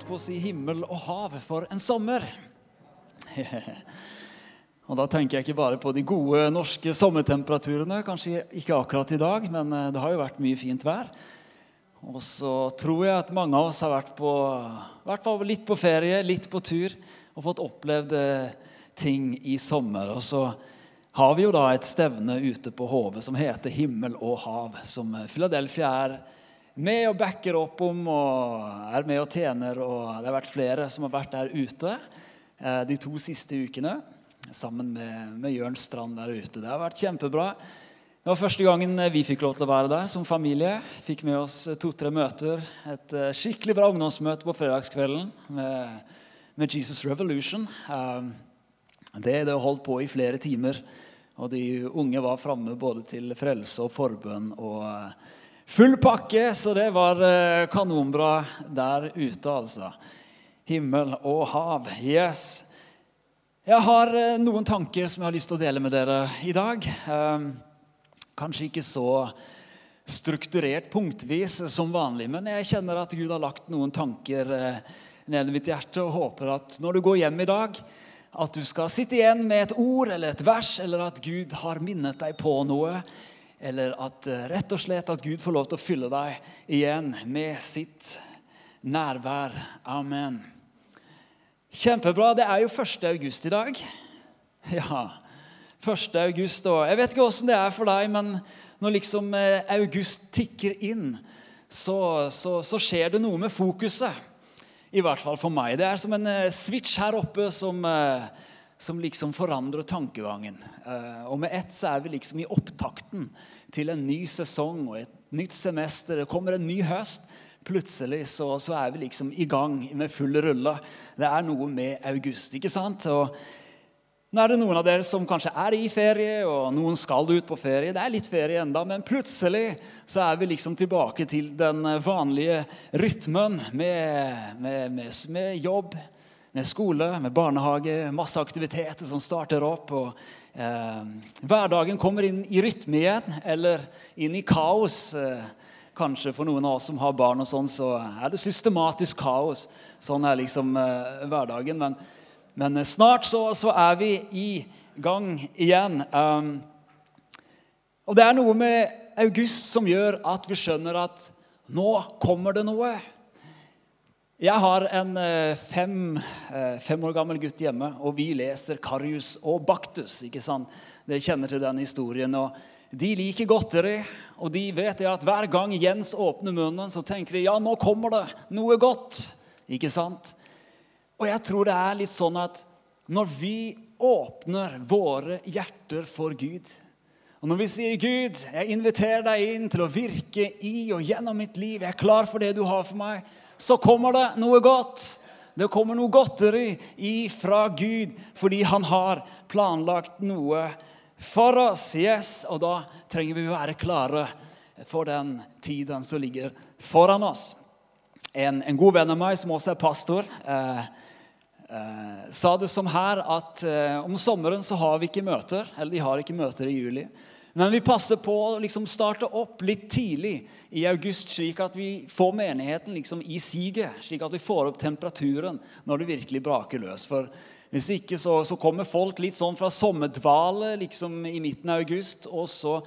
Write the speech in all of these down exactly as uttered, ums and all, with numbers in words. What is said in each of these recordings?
holdt på å si himmel og hav for en sommer. Og da tenker jeg ikke bare på de gode norske sommertemperaturene, kanskje ikke akkurat i dag, men det har jo vært mye fint vær. Og så tror jeg at mange av oss har vært på, i hvert fall litt på ferie, litt på tur, og fått opplevd ting i sommer. Og så har vi jo da et stevne ute på Hove som heter Himmel og hav, som Philadelphia er med og backer opp om, og er med og tjener, og det har vært flere som har vært der ute de to siste ukene, sammen med, med Jørn Strand der ute. Det har vært kjempebra. Det var første gangen vi fikk lov til å være der som familie. Fikk med oss to-tre møter, et skikkelig bra ungdomsmøte på fredagskvelden med, med Jesus Revolution. Det det holdt på i flere timer, og de unge var fremme både til frelse og forbønn og full pakke, så det var kanonbra der ute altså. Himmel og hav, yes. Jeg har noen tanker som jeg har lyst til å dele med dere i dag. Kanskje ikke så strukturert punktvis som vanlig, men jeg kjenner at Gud har lagt noen tanker ned i mitt hjerte, og håper at når du går hjem i dag, at du skal sitte igjen med et ord eller et vers, eller at Gud har minnet deg på noe, eller at rett og slett at Gud får lov til å fylle deg igjen med sitt nærvær. Amen. Kjempebra, det er jo første august i dag. Ja, første august, og jeg vet ikke hvordan det er for deg, men når liksom august tikker inn, så, så, så skjer det noe med fokuset. I hvert fall for meg. Det er som en switch her oppe som, som liksom forandrer tankegangen. Og med ett så er vi liksom i opptakten til en ny sesong og et nytt semester. Det kommer en ny høst. Plutselig så, så er vi liksom i gang med full rulle. Det er noe med august, ikke sant? Og nå er det noen av dere som kanskje er i ferie, og noen skal ut på ferie. Det er litt ferie enda, men plutselig så er vi liksom tilbake til den vanlige rytmen med, med, med, med jobb, med skole, med barnehage, masse aktiviteter som starter opp, og eh, hverdagen kommer inn i rytme igjen, eller inn i kaos. Eh, kanskje for noen av oss som har barn og sånn, så er det systematisk kaos. Sånn er liksom eh, hverdagen, men Men snart så, så er vi i gang igjen. Um, og det er noe med august som gjør at vi skjønner at nå kommer det noe. Jeg har en fem, fem år gammel gutt hjemme, og vi leser Karius og Baktus, ikke sant? Dere kjenner til den historien, og de liker godteri, og de vet at hver gang Jens åpner munnen, så tenker de, ja, nå kommer det noe godt, ikke sant? Og jeg tror det er litt sånn at når vi åpner våre hjerter for Gud, og når vi sier, Gud, jeg inviterer deg inn til å virke i og gjennom mitt liv, jeg er klar for det du har for meg, så kommer det noe godt. Det kommer noe godteri ifra Gud, fordi han har planlagt noe for oss, yes, og da trenger vi være klare for den tiden som ligger foran oss. En, en god venn av meg, som også er pastor, eh, eh, sa det som her, at eh, om sommeren så har vi ikke møter, eller de har ikke møter i juli, men vi passer på å liksom starte opp litt tidlig i august, slik at vi får menigheten liksom i siget, slik at vi får opp temperaturen når det virkelig braker løs. For hvis ikke så, så kommer folk litt sånn fra sommerdvale liksom i midten av august, og så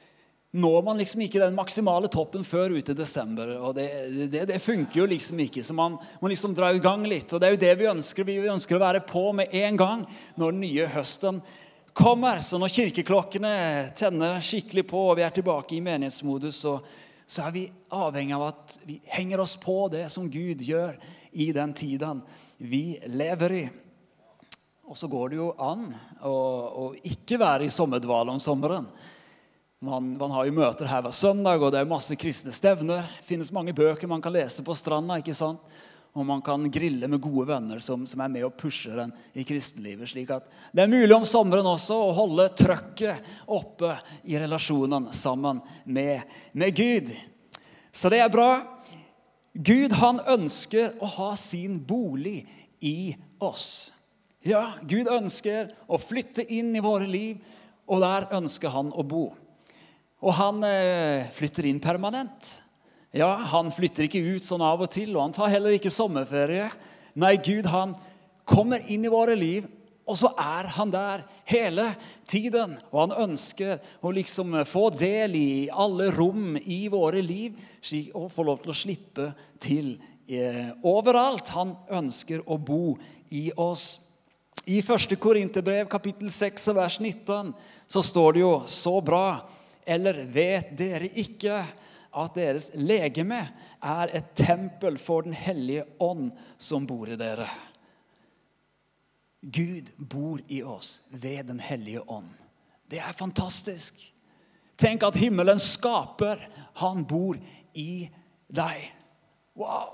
når man liksom ikke den maksimale toppen før ute i desember, og det, det, det funker jo liksom ikke, så man må liksom dra i gang litt, og det er jo det vi ønsker, vi ønsker å være på med en gang når den nye høsten kommer, så når kirkeklokkene tenner skikkelig på, og vi er tilbake i menighetsmodus, så, så er vi avhengig av at vi henger oss på det som Gud gjør i den tiden vi lever i. Og så går det jo an å, å ikke være i sommerdvale om sommeren. Man, man har jo møter her hver søndag, og det er masse kristne stevner. Det finnes mange bøker man kan lese på stranda, ikke sant? Og man kan grille med gode venner som, som er med og pusher den i kristenlivet. Slik at det er mulig om sommeren også å holde trøkket oppe i relasjonen sammen med, med Gud. Så det er bra. Gud, han ønsker å ha sin bolig i oss. Ja, Gud ønsker å flytte inn i våre liv, og der ønsker han å bo. Og han flytter inn permanent. Ja, han flytter ikke ut sånn av og til, og han tar heller ikke sommerferie. Nei, Gud, han kommer inn i våre liv, og så er han der hele tiden. Og han ønsker å liksom få del i alle rom i våre liv, og få lov til å slippe til eh, overalt. Han ønsker å bo i oss. I første Korinterbrev, kapittel seks, vers nitten, så står det jo så bra. Eller vet dere ikke at deres legeme er et tempel for den hellige ånd som bor i dere? Gud bor i oss ved den hellige ånd. Det er fantastisk. Tenk at himmelen skaper, han bor i deg. Wow!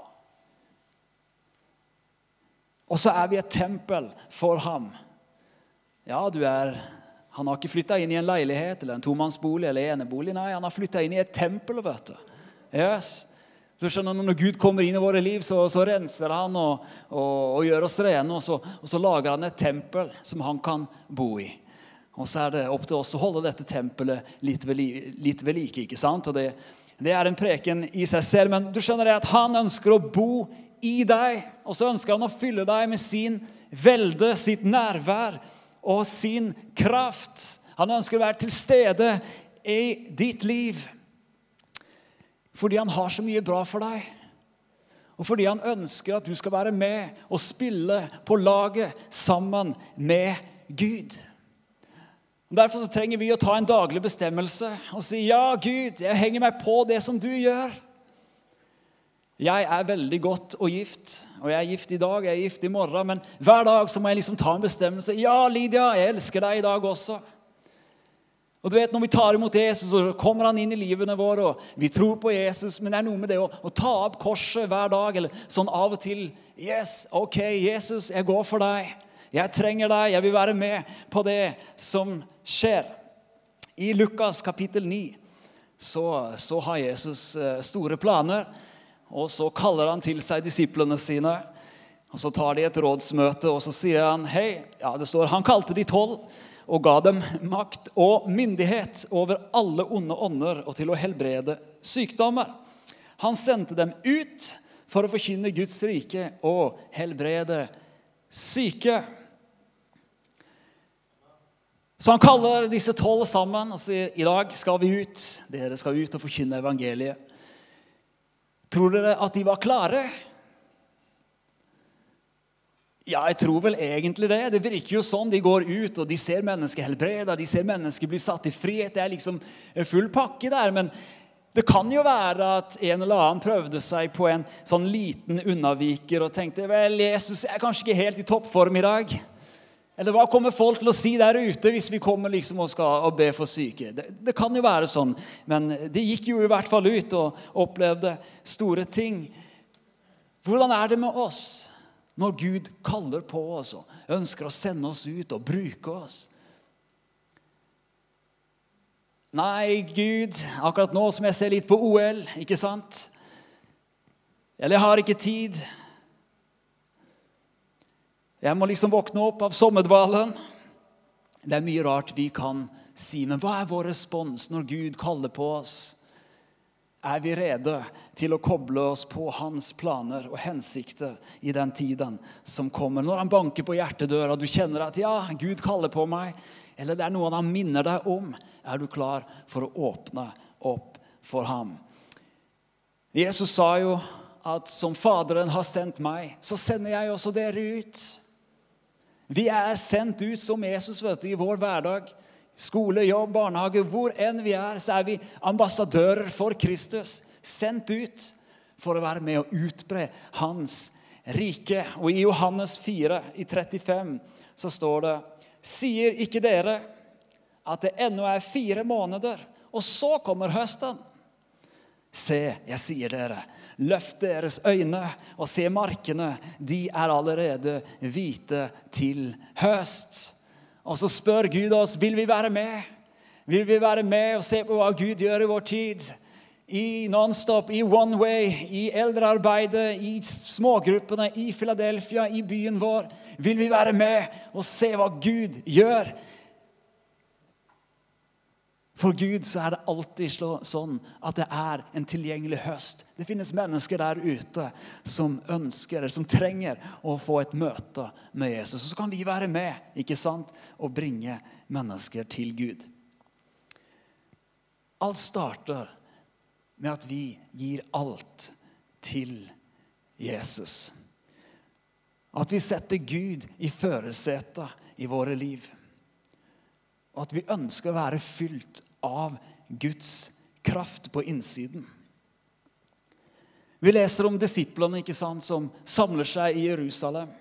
Og så er vi et tempel for ham. Ja, du er, han har ikke flyttet inn i en leilighet, eller en tomannsbolig, eller enebolig. Nei, han har flyttet inn i et tempel, vet du. Yes. Du skjønner, når Gud kommer inn i våre liv, så, så renser han og, og, og gjør oss rene, og så, og så lager han et tempel som han kan bo i. Og så er det opp til oss å holde dette tempelet litt ved, litt ved like, ikke sant? Og det, det er en preken i seg selv, men du skjønner det at han ønsker å bo i deg, og så ønsker han å fylle deg med sin velde, sitt nærvær og sin kraft. Han ønsker å være til stede i ditt liv, fordi han har så mye bra for deg, og fordi han ønsker at du skal være med og spille på laget sammen med Gud. Derfor så trenger vi å ta en daglig bestemmelse og si, ja Gud, jeg henger meg på det som du gjør. Jeg er veldig godt og gift, og jeg er gift i dag, jeg er gift i morgen, men hver dag så må jeg liksom ta en bestemmelse. Ja, Lydia, jeg elsker deg i dag også. Og du vet, når vi tar imot Jesus, så kommer han inn i livene våre, og vi tror på Jesus, men det er noe med det å, å ta opp korset hver dag, eller sånn av og til. Yes, ok, Jesus, jeg går for deg. Jeg trenger deg, jeg vil være med på det som skjer. I Lukas kapittel ni, så, så har Jesus store planer, og så kaller han til seg disiplene sine, og så tar de et rådsmøte, og så sier han, hei, ja det står, han kalte de tolv, og ga dem makt og myndighet over alle onde ånder, og til å helbrede sykdommer. Han sendte dem ut for å forkynne Guds rike og helbrede syke. Så han kaller disse tolv sammen og sier, i dag skal vi ut, dere skal ut og forkynne evangeliet. Tror dere at de var klare? Ja, jeg tror vel egentlig det. Det virker jo sånn. De går ut, og de ser mennesker helbreda, de ser mennesker bli satt i frihet. Det er liksom full pakke der, men det kan jo være at en eller annen prøvde seg på en sånn liten unnaviker og tenkte, vel, Jesus er kanskje ikke helt i toppform i dag. Eller hva kommer folk til å si der ute hvis vi kommer liksom og skal og be for syke? Det, det kan jo være sånn, men de gikk jo i hvert fall ut og opplevde store ting. Hvordan er det med oss når Gud kaller på oss og ønsker å sende oss ut og bruke oss? Nei, Gud, akkurat nå som jeg ser litt på O L, ikke sant? Eller jeg har ikke tid. Jeg må liksom våkne opp av sommerdvalen. Det er mye rart vi kan si, men hva er vår respons når Gud kaller på oss? Er vi rede til å koble oss på hans planer og hensikter i den tiden som kommer? Når han banker på hjertedøra, du kjenner at ja, Gud kaller på meg, eller det er noe han minner deg om, er du klar for å åpne opp for ham? Jesus sa jo at som Faderen har sendt meg, så sender jeg også dere ut. Vi er sendt ut som Jesus, vet du, i vår hverdag. Skole, jobb, barnehage, hvor enn vi er, så er vi ambassadører for Kristus. Sendt ut for å være med og utbre hans rike. Og i Johannes fire, i trettifem, så står det, sier ikke dere at det ennå er fire måneder, og så kommer høsten? Se, jeg sier dere, løft deres øyne og se markene, de er allerede hvite til høst. Og så spør Gud oss, vil vi være med? Vil vi være med og se på hva Gud gjør i vår tid? I non-stop, i one way, i eldrearbeidet, i smågruppene, i Philadelphia, i byen vår. Vil vi være med og se hva Gud gjør? For Gud så er det alltid sånn at det er en tilgjengelig høst. Det finnes mennesker der ute som ønsker, eller som trenger å få et møte med Jesus. Så kan vi være med, ikke sant, og bringe mennesker til Gud. Alt starter med at vi gir alt til Jesus. At vi setter Gud i førersetet i våre liv. Og at vi ønsker å være fylt av Guds kraft på innsiden. Vi leser om disiplene, ikke sant, som samler seg i Jerusalem.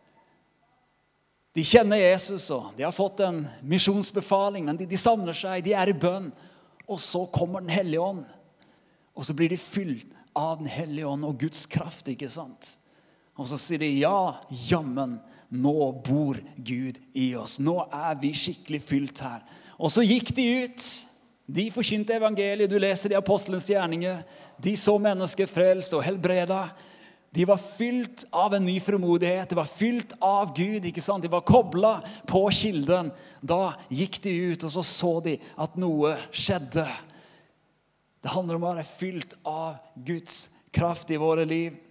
De kjenner Jesus, og de har fått en misjonsbefaling, men de, de samler seg, de er i bønn. Og så kommer den hellige ånd. Og så blir de fylt av den hellige ånd og Guds kraft, ikke sant? Og så sier de, ja, jammen, nå bor Gud i oss. Nå er vi skikkelig fylt her. Og så gikk de ut. De forkynte evangeliet. Du leser i Apostelens gjerninger. De så mennesker frelst og helbreda. De var fylt av en ny fremodighet. De var fylt av Gud, ikke sant? De var koblet på kilden. Da gikk de ut, og så så de at noe skjedde. Det handler om å være fylt av Guds kraft i våre liv.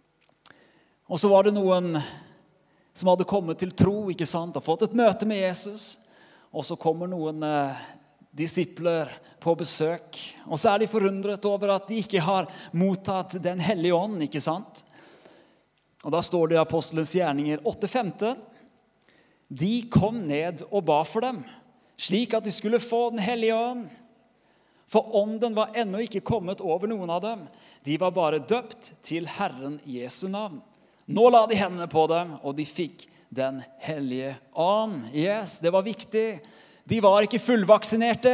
Og så var det noen som hadde kommet til tro, ikke sant, og fått et møte med Jesus. Og så kommer noen eh, disipler på besøk. Og så er de forundret over at de ikke har mottatt den hellige ånd, ikke sant? Og da står det i Apostelens gjerninger åtte femten. De kom ned og ba for dem, slik at de skulle få den hellige ånd. For ånden var ennå ikke kommet over noen av dem. De var bare døpt til Herren Jesu navn. Nå la de hendene på dem, og de fikk den hellige ånd. Yes, det var viktig. De var ikke fullvaksinerte.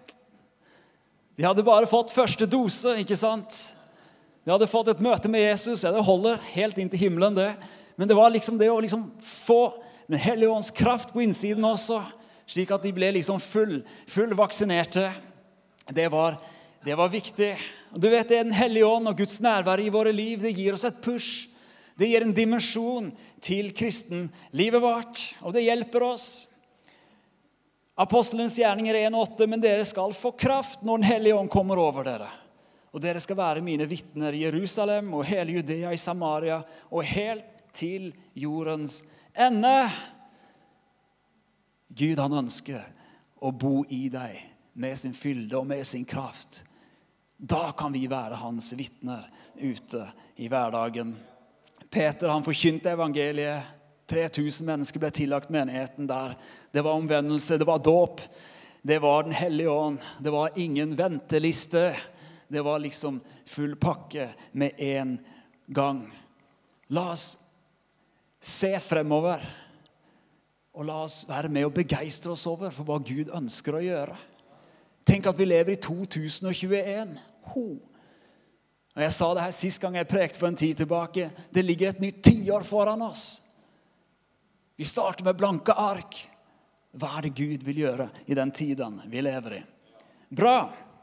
De hadde bare fått første dose, ikke sant? De hadde fått et møte med Jesus. Ja, det holder helt inn til himmelen, det. Men det var liksom det å liksom få den hellige ånds kraft på innsiden også, slik at de ble liksom full, fullvaksinerte. Det var, det var viktig. Du vet, det er den hellige ånd og Guds nærvær i våre liv. Det gir oss et push. Det gir en dimensjon til kristenlivet vårt, og det hjelper oss. Apostelens gjerninger en åtte, men dere skal få kraft når den hellige ånd kommer over dere. Og dere skal være mine vittner i Jerusalem og hele Judea, i Samaria og helt til jordens ende. Gud, han ønsker å bo i deg med sin fylde og med sin kraft. Da kan vi være hans vittner ute i hverdagen. Peter, han forkynte evangeliet. tre tusen mennesker ble tillagt menigheten der. Det var omvendelse, det var dåp. Det var den hellige ånd. Det var ingen venteliste. Det var liksom full pakke med en gang. La oss se fremover. Og la oss være med og begeistre oss over for hva Gud ønsker å gjøre. Tenk at vi lever i to tusen tjueen. Ho! Og jeg sa det her sist gang jeg prekte for en tid tilbake. Det ligger et nytt tiår foran oss. Vi starter med blanke ark. Hva er det Gud vil gjøre i den tiden vi lever i? Bra.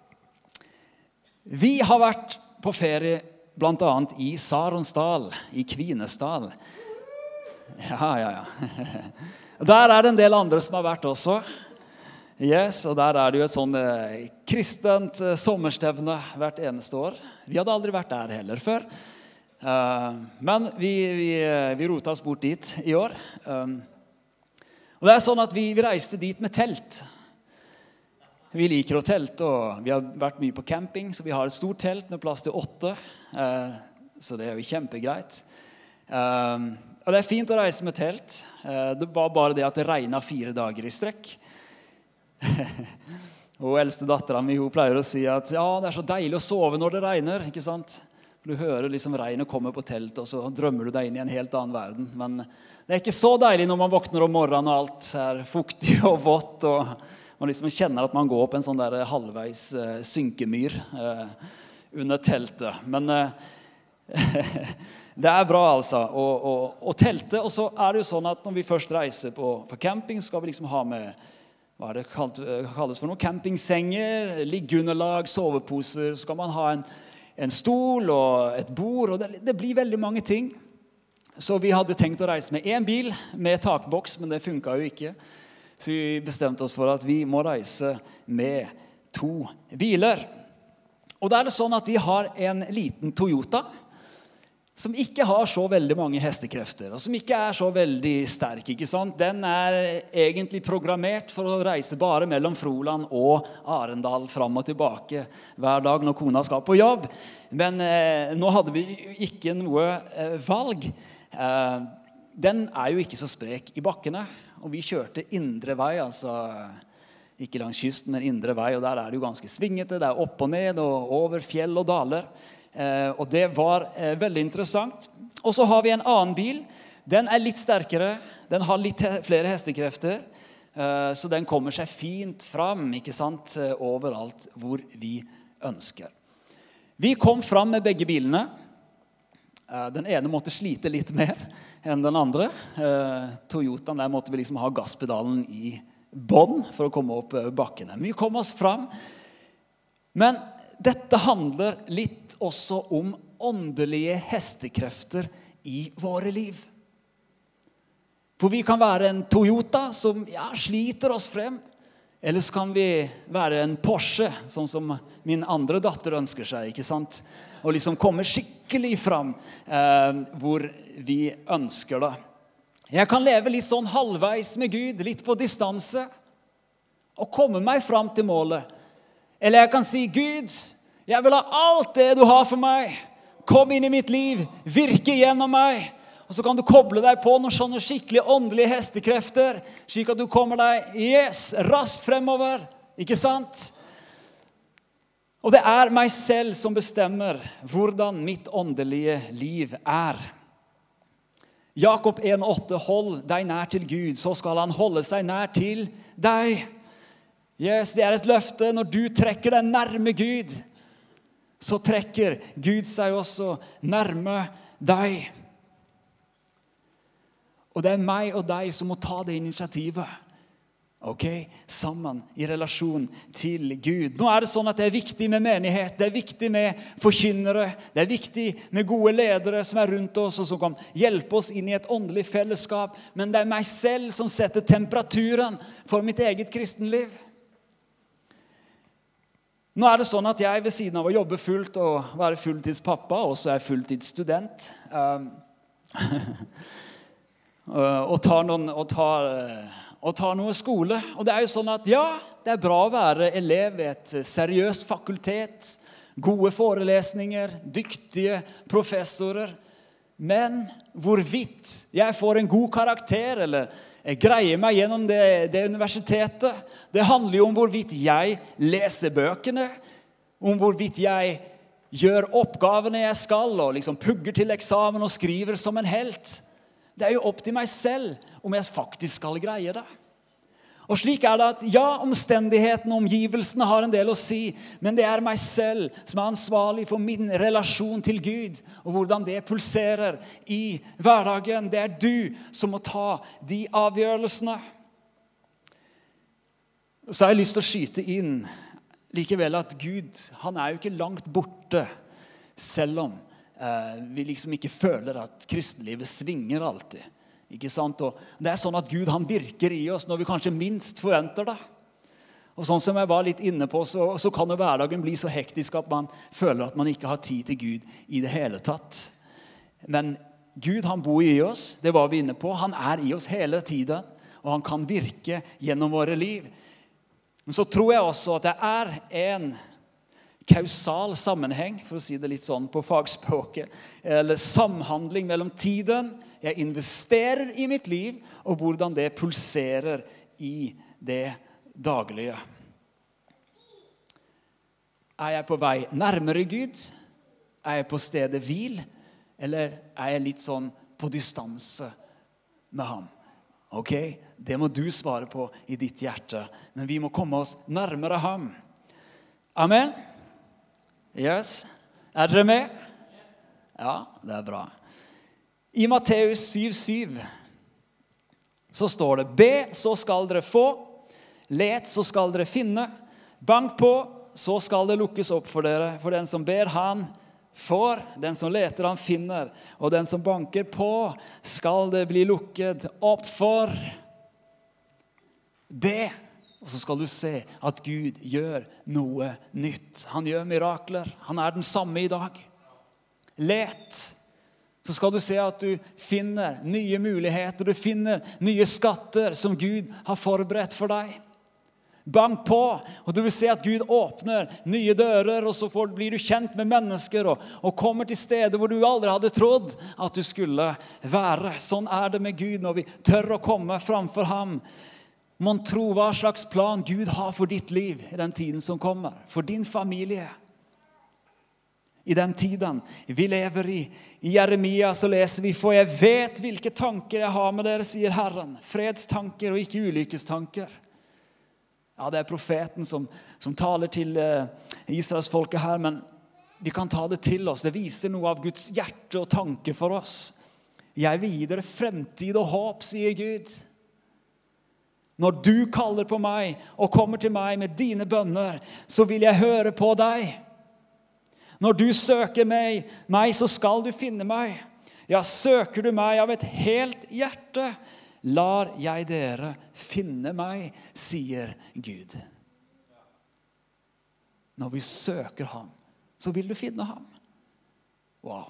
Vi har vært på ferie blant annet i Saronsdal, i Kvinesdal. Ja, ja, ja. Der er det en del andre som har vært også. Yes, og der er det jo et sånn eh, kristent eh, sommerstevne hvert eneste år. Vi hadde aldri vært der heller før. Uh, men vi, vi, vi rotet oss bort dit i år. Um, og det er sånn at vi, vi reiste dit med telt. Vi liker å telte, og vi har vært mye på camping, så vi har et stort telt med plass til åtte. Uh, så det er jo kjempegreit. Um, og det er fint å reise med telt. Uh, det var bare det at det regnet fire dager i strekk. Og eldste datteren min, hun pleier å si at ja, det er så deilig å sove når det regner, ikke sant? Du hører liksom regnet komme på teltet, og så drømmer du deg inn i en helt annen verden. Men det er ikke så deilig når man våkner om morgenen og alt er fuktig og vått, og man liksom kjenner at man går opp en sånn der halvveis uh, synkemyr uh, under teltet. Men uh, det er bra altså å, å, å telte, og så er det jo sånn at når vi først reiser på, på camping, så skal vi liksom ha med hva er det kalles for noe? Campingsenger, liggeunderlag, soveposer. Så skal man ha en, en stol og et bord, og det, det blir veldig mange ting. Så vi hadde tenkt å reise med en bil med takboks, men det funket jo ikke. Så vi bestemte oss for at vi må reise med to biler. Og da er det sånn at vi har en liten Toyota som ikke har så veldig mange hestekrefter, og som ikke er så veldig sterk, ikke sant? Den er egentlig programmert for å reise bare mellom Froland og Arendal fram og tilbake hver dag når kona skal på jobb. Men eh, nå hadde vi ikke noe eh, valg. Eh, den er jo ikke så sprek i bakkene, og vi kjørte indre vei, altså ikke langs kysten, men indre vei, og der er det jo ganske svingete, det er opp og ned og over fjell og daler. Eh, og det var eh, veldig interessant. Og så har vi en annen bil. Den er litt sterkere, den har litt he- flere hestekrefter, eh, så den kommer seg fint fram, ikke sant, eh, overalt hvor vi ønsker. Vi kom fram med begge bilene. Eh, den ene måtte slite litt mer enn den andre. Eh, Toyotaen, der måtte vi liksom ha gasspedalen i bånd for å komme opp eh, bakkene. Vi kom oss fram, men dette handler litt også om åndelige hestekrefter i våre liv. For vi kan være en Toyota som ja, sliter oss frem, eller så kan vi være en Porsche, sånn som min andre datter ønsker seg, ikke sant? Og liksom komme skikkelig fram eh, hvor vi ønsker det. Jeg kan leve litt sånn halvveis med Gud, litt på distanse, og komme meg fram til målet. Eller jeg kan si, Gud, jeg vil ha alt det du har for meg. Kom inn i mitt liv, virke gjennom meg. Og så kan du koble deg på noen sånne skikkelig åndelige hestekrefter, slik at du kommer deg, yes, raskt fremover. Ikke sant? Og det er meg selv som bestemmer hvordan mitt åndelige liv er. Jakob en åtte, hold deg nær til Gud, så skal han holde seg nær til deg. Yes, det er et løfte. Når du trekker deg nærme Gud, så trekker Gud seg også nærme deg. Og det er meg og deg som må ta det initiativet. Ok, sammen i relasjon til Gud. Nå er det sånn at det er viktig med menighet, det er viktig med forkynnere, det er viktig med gode ledere som er rundt oss og som kan hjelpe oss inn i et åndelig fellesskap. Men det er meg selv som setter temperaturen for mitt eget kristenliv. Nå er det sånn at jeg ved siden av å jobbe fullt og være fulltidspappa, også er fulltidsstudent. Um, og, tar noen, og, tar, og tar noe skole. Og det er jo sånn at ja, det er bra å være elev ved et seriøst fakultet, gode forelesninger, dyktige professorer. Men hvorvidt jeg får en god karakter, eller jeg greier meg gjennom det, det universitetet, det handler jo om hvorvidt jeg leser bøkene, om hvorvidt jeg gjør oppgavene jeg skal, og liksom pugger til eksamen og skriver som en helt. Det er jo opp til meg selv om jeg faktisk skal greie det. Og slik er det at ja, omstendighetene og omgivelsene har en del å si, men det er meg selv som er ansvarlig for min relasjon til Gud, og hvordan det pulserer i hverdagen. Det er du som må ta de avgjørelsene. Så har jeg lyst til å skyte inn likevel at Gud, han er jo ikke langt borte, selv om eh, vi liksom ikke føler at kristenlivet svinger alltid. Ikke sant? Og det er sånn at Gud han virker i oss når vi kanskje minst forventer det. Og sånn som jeg var litt inne på, så, så kan jo hverdagen bli så hektisk at man føler at man ikke har tid til Gud i det hele tatt. Men Gud han bor i oss, det var vi inne på. Han er i oss hele tiden, og han kan virke gjennom våre liv. Men så tror jeg også at det er en kausal sammenheng, for å si det litt sånn på fagspråket, eller samhandling mellom tiden jeg investerer i mitt liv, og hvordan det pulserer i det daglige. Er jeg på vei nærmere Gud? Er jeg på stedet hvil? Eller er jeg litt sånn på distanse med ham? Ok, det må du svare på i ditt hjerte. Men vi må komme oss nærmere ham. Amen? Yes. Er dere med? Ja, det er bra. I Matteus syv syv så står det: Be, så skal dere få. Let, så skal dere finne. Bank på, så skal det lukkes opp for dere. For den som ber, han får. Den som leter, han finner. Og den som banker på, skal det bli lukket opp for. Be. Og så skal du se at Gud gjør noe nytt. Han gjør mirakler. Han er den samme i dag. Let. Så skal du se at du finner nye muligheter. Du finner nye skatter som Gud har forberedt for deg. Bank på, og du vil se at Gud åpner nye dører, og så får, blir du kjent med mennesker, og, og kommer til steder hvor du aldri hadde trodd at du skulle være. Sånn er det med Gud når vi tør å komme framfor ham. Man tror hva slags plan Gud har for ditt liv i den tiden som kommer, for din familie. I den tiden vi lever i, i Jeremia så leser vi, for jeg vet hvilke tanker jeg har med dere, sier Herren. Fredstanker og ikke ulykkestanker. Ja, det er profeten som, som taler til uh, Israels folke her, men vi kan ta det til oss. Det viser noe av Guds hjerte og tanke for oss. Jeg vil gi dere fremtid og håp, sier Gud. Når du kaller på meg og kommer til meg med dine bønner, så vil jeg høre på deg. Når du søker meg, meg så skal du finne meg. Ja, søker du meg av et helt hjerte, lar jeg dere finne meg, sier Gud. Når vi søker ham, så vil du finne ham. Wow.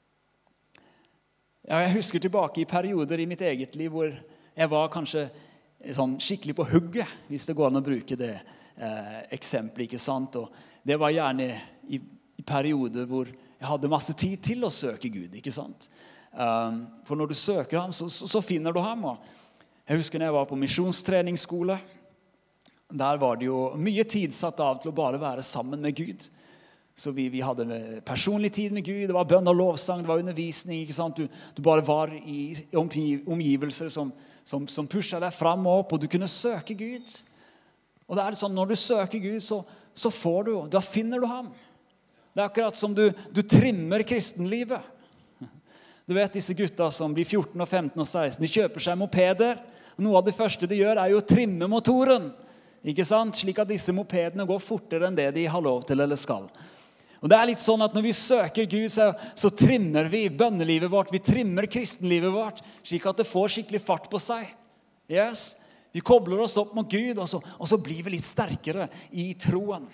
Ja, jeg husker tilbake i perioder i mitt eget liv hvor jeg var kanskje sånn skikkelig på hugget, hvis det går an å bruke det eh, eksempelet, ikke sant? Og det var gjerne i, i perioder hvor jeg hadde masse tid til å søke Gud, ikke sant? Um, for når du søker ham, så, så, så finner du ham. Og jeg husker når jeg var på misjonstreningsskole, der var det jo mye tid satt av til å bare være sammen med Gud. Så vi, vi hadde personlig tid med Gud, det var bønn og lovsang, det var undervisning, ikke sant? Du, du bare var i omgivelser som, som, som pushet deg frem og opp, og du kunne søke Gud. Og det er sånn, når du søker Gud, så, så får du, da finner du ham. Det er akkurat som du, du trimmer kristenlivet. Du vet disse gutta som blir fjorten og femten og seksten, de kjøper seg mopeder. Og noe av det første de gjør er jo å trimme motoren, ikke sant? Slik at disse mopedene går fortere enn det de har lov til eller skal. Og det er litt sånn at når vi søker Gud, så, så trimmer vi bønnelivet vårt, vi trimmer kristenlivet vårt, slik at det får skikkelig fart på seg. Yes. Vi kobler oss opp mot Gud, og så, og så blir vi litt sterkere i troen.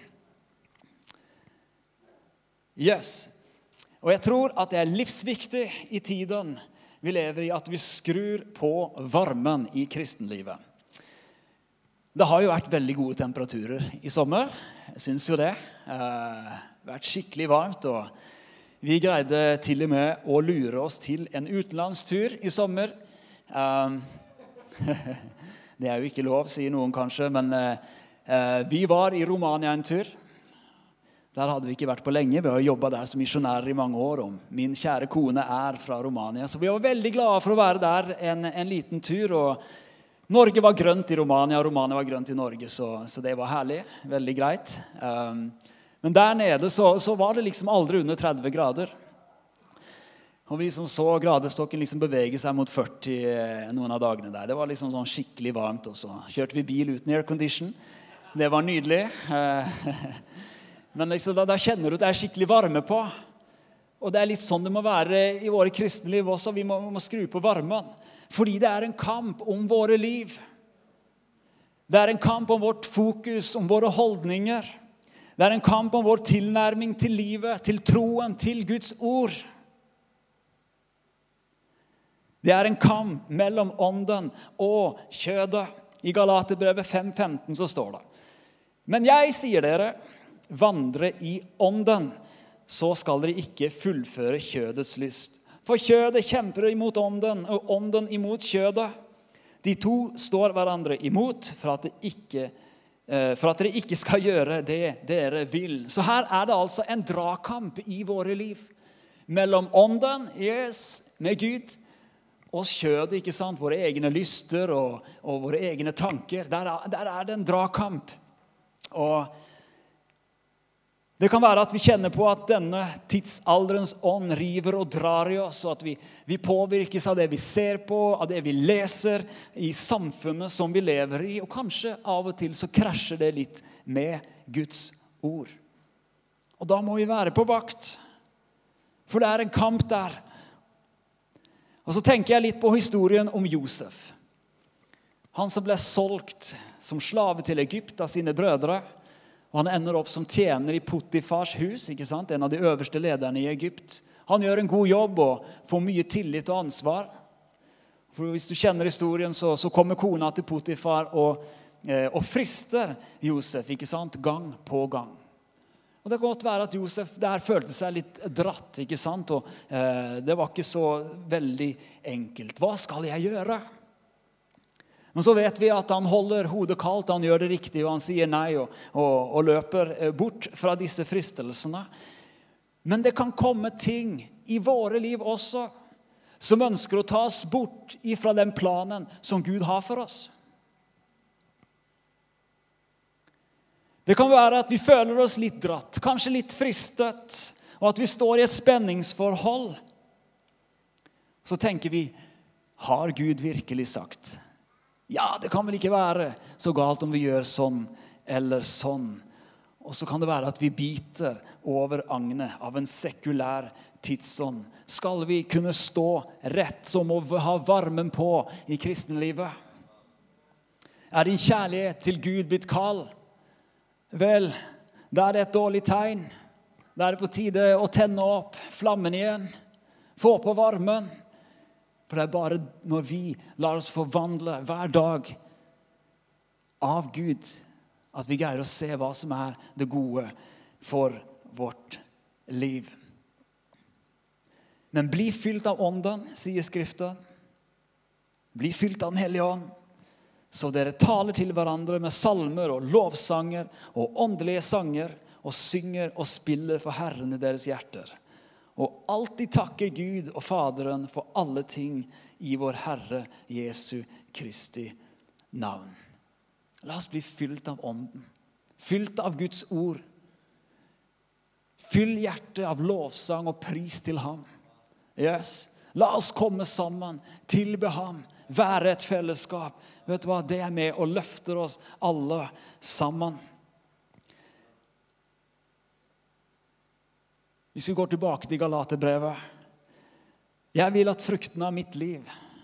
Yes. Og jeg tror at det er livsviktig i tiden vi lever i, at vi skrur på varmen i kristenlivet. Det har jo vært veldig gode temperaturer i sommer, jeg synes jo det. Eh, vært skikkelig varmt, og vi greide til og med å lure oss til en utenlandstur i sommer. Um, det er jo ikke lov, sier noen kanskje, men uh, vi var i Romania en tur. Der hadde vi ikke vært på lenge, vi har jobbet der som misjonærer i mange år, og min kjære kone er fra Romania, så vi var veldig glade for å være der en, en liten tur, og Norge var grønt i Romania, og Romania var grønt i Norge, så, så det var herlig, veldig greit. Um, Men der nede så, så var det liksom aldri under tretti grader. Og vi liksom så gradestokken liksom bevege seg mot førti noen av dagene der. Det var liksom sånn skikkelig varmt, og så kjørte vi bil uten aircondition. Det var nydelig. Men liksom, da, da kjenner du at det er skikkelig varme på. Og det er litt sånn det må være i våre kristne liv også. Vi må, vi må skru på varmen. Fordi det er en kamp om våre liv. Det er en kamp om vårt fokus, om våre holdninger. Det er en kamp om vår tilnærming til livet, til troen, til Guds ord. Det er en kamp mellom ånden og kjødet. I Galaterbrevet fem femten så står det: Men jeg sier dere, vandre i ånden, så skal dere ikke fullføre kjødets lyst. For kjødet kjemper imot ånden, og ånden imot kjødet. De to står hverandre imot for at det ikke For at dere ikke skal gjøre det dere vil. Så her er det altså en dragkamp i våre liv. Mellom ånden, yes, med Gud, og kjødet, ikke sant? Våre egne lyster og, og våre egne tanker. Der er, der er det en dragkamp. Og det kan være at vi kjenner på at denne tidsalderens ånd river og drar i oss, og at vi, vi påvirkes av det vi ser på, av det vi leser i samfunnet som vi lever i, og kanskje av og til så krasjer det litt med Guds ord. Og da må vi være på vakt, for det er en kamp der. Og så tenker jeg litt på historien om Josef. Han som ble solgt som slave til Egypt av sine brødre, og han ender opp som tjener i Potifars hus, ikke sant? En av de øverste lederne i Egypt. Han gjør en god jobb og får mye tillit og ansvar. For hvis du kjenner historien, så, så kommer kona til Potifar og, eh, og frister Josef, ikke sant? Gang på gang. Og det kan godt være at Josef der følte seg litt dratt, ikke sant? Og eh, det var ikke så veldig enkelt. Hva skal jeg gjøre? Men så vet vi at han holder hodet kaldt, han gjør det riktig, og han sier nei og, og, og løper bort fra disse fristelsene. Men det kan komme ting i våre liv også, som ønsker å ta oss bort fra den planen som Gud har for oss. Det kan være at vi føler oss litt dratt, kanskje litt fristet, og at vi står i et spenningsforhold. Så tenker vi, har Gud virkelig sagt? Ja, det kan vel ikke være så galt om vi gjør sånn eller sånn. Og så kan det være at vi biter over agnet av en sekulær tidsånd. Skal vi kunne stå rett som å ha varmen på i kristenlivet? Er din kjærlighet til Gud blitt kald? Vel, da er det et dårlig tegn. Da er det på tide å tenne opp flammen igjen. Få på varmen. For det er bare når vi lar oss forvandle hver dag av Gud, at vi greier å se hva som er det gode for vårt liv. Men bli fylt av ånden, sier Skriften. Bli fylt av den hellige ånd, så dere taler til hverandre med salmer og lovsanger og åndelige sanger, og synger og spiller for Herren i deres hjerter. Og alltid takker Gud og Faderen for alle ting i vår Herre Jesu Kristi navn. La oss bli fylt av ånden, fylt av Guds ord. Fyll hjertet av lovsang og pris til ham. Yes. La oss komme sammen, tilbe ham, være et fellesskap. Vet du hva? Det er med og løfter oss alle sammen. Hvis vi går tilbake til Galaterbrevet. Jeg vil at fruktene av mitt liv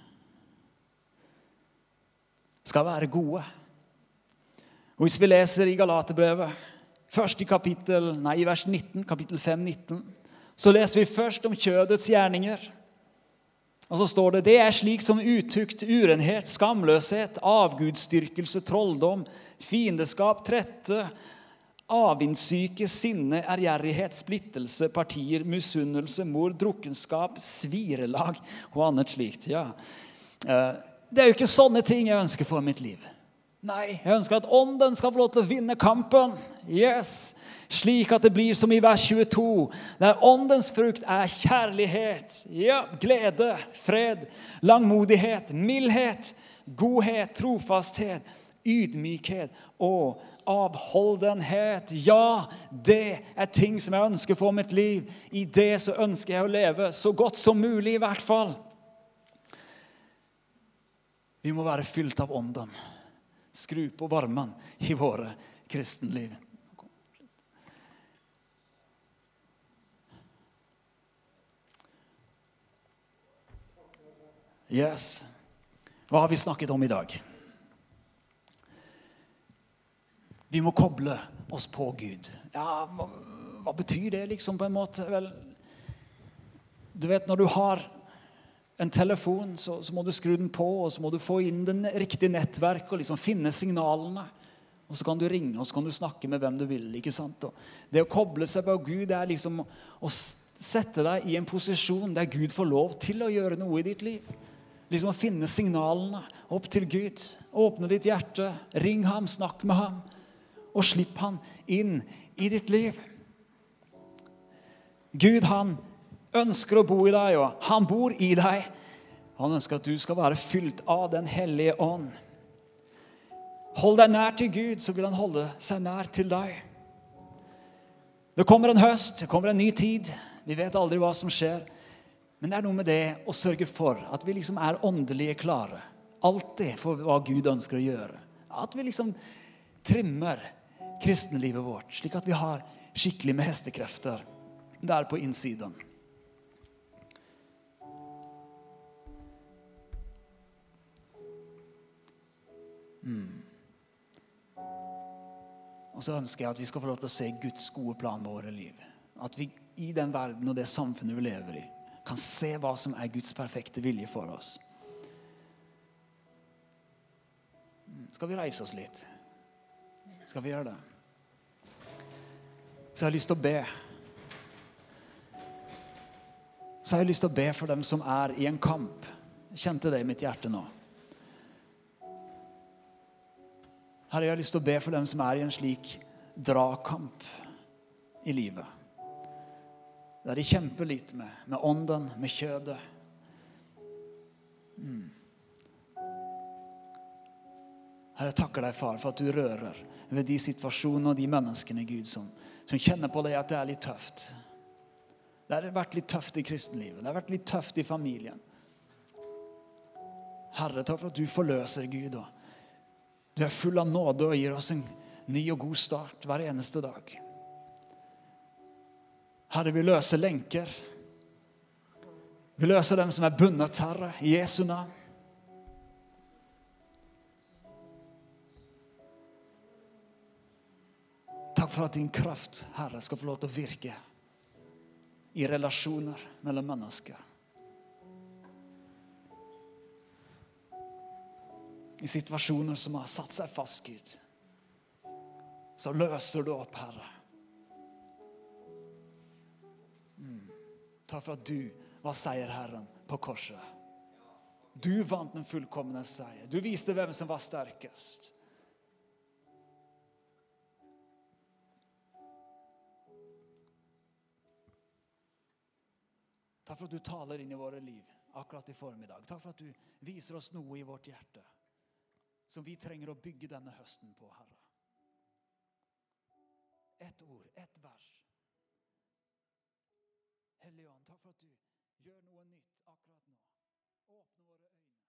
skal være gode. Og hvis vi leser i Galaterbrevet, først i kapittel, nei, i vers nitten, kapittel fem, nitten, så leser vi først om kjødets gjerninger. Og så står det, det er slik som utukt, urenhet, skamløshet, avgudsdyrkelse, trolldom, fiendeskap, trette, avindsyke, sinne, ærgjerrighet, splittelse, partier, misunnelse, mord, drukkenskap, svirelag og annet slikt. Ja. Det er jo ikke sånne ting jeg ønsker for mitt liv. Nei, jeg ønsker at ånden skal få lov til å vinne kampen. Yes, slik at det blir som i vers tjueto, der åndens frukt er kjærlighet, ja, glede, fred, langmodighet, mildhet, godhet, trofasthet, ydmykhet og avholdenhet. Ja, det er ting som jeg ønsker for mitt liv. I det så ønsker jeg å leve så godt som mulig i hvert fall. Vi må være fylt av ånden. Skru på varmen i våre kristenliv. Yes. Hva har vi snakket om i dag? Vi må koble oss på Gud. Ja, hva, hva betyr det liksom på en måte? Vel, du vet, når du har en telefon, så, så må du skru den på, og så må du få inn den riktige nettverk, og liksom finne signalene. Og så kan du ringe, og så kan du snakke med hvem du vil, ikke sant? Og det å koble seg på Gud, det er liksom å sette deg i en posisjon der Gud får lov til å gjøre noe i ditt liv. Liksom å finne signalene opp til Gud. Åpne ditt hjerte, ring ham, snakk med ham, og slipp han inn i ditt liv. Gud, han ønsker å bo i deg, og han bor i deg. Han ønsker at du skal være fylt av den hellige ånd. Hold deg nær til Gud, så vil han holde seg nær til deg. Det kommer en høst, det kommer en ny tid. Vi vet aldri hva som skjer. Men det er noe med det å sørge for at vi liksom er åndelige klare. Alltid for hva Gud ønsker å gjøre. At vi liksom trimmer kristenlivet vårt, slik at vi har skikkelig med hestekrefter der på innsiden. Mm. Og så ønsker jeg at vi skal få lov til å se Guds gode plan med våre liv. At vi i den verden og det samfunnet vi lever i, kan se hva som er Guds perfekte vilje for oss. Skal vi reise oss litt? Skal vi gjøre det? Så jeg har lyst til å be. Så har jeg lyst til å be for dem som er i en kamp. Jeg kjente det i mitt hjerte nå. Herre, jeg har lyst til å be for dem som er i en slik dragkamp i livet. Der de kjemper litt med, med ånden, med kjødet. Mm. Herre, jeg takker deg, far, for at du rører ved de situasjonene og de menneskene, Gud, som, som kjenner på det at det er litt tøft. Det har vært litt tøft i kristenlivet. Det har vært litt tøft i familien. Herre, takk for at du forløser, Gud, og du er full av nåde og gir oss en ny og god start hver eneste dag. Herre, vi løser lenker. Vi løser dem som er bundet, Herre, i Jesu navn. Takk for at din kraft, Herre, skal få lov til å virke i relasjoner mellom mennesker. I situasjoner som har satt seg fast, Gud, så løser du opp, Herre. Mm. Takk for at du var seierherren på korset. Du vant den fullkomne seier. Du viste hvem som var sterkest. Takk for at du taler inn i våre liv akkurat i formiddag. Takk for at du viser oss noe i vårt hjerte som vi trenger å bygge denne høsten på, Herre. Et ord, et vers. Hellige Ånd, takk for at du gjør noe nytt akkurat nå. Åpne våre øyne.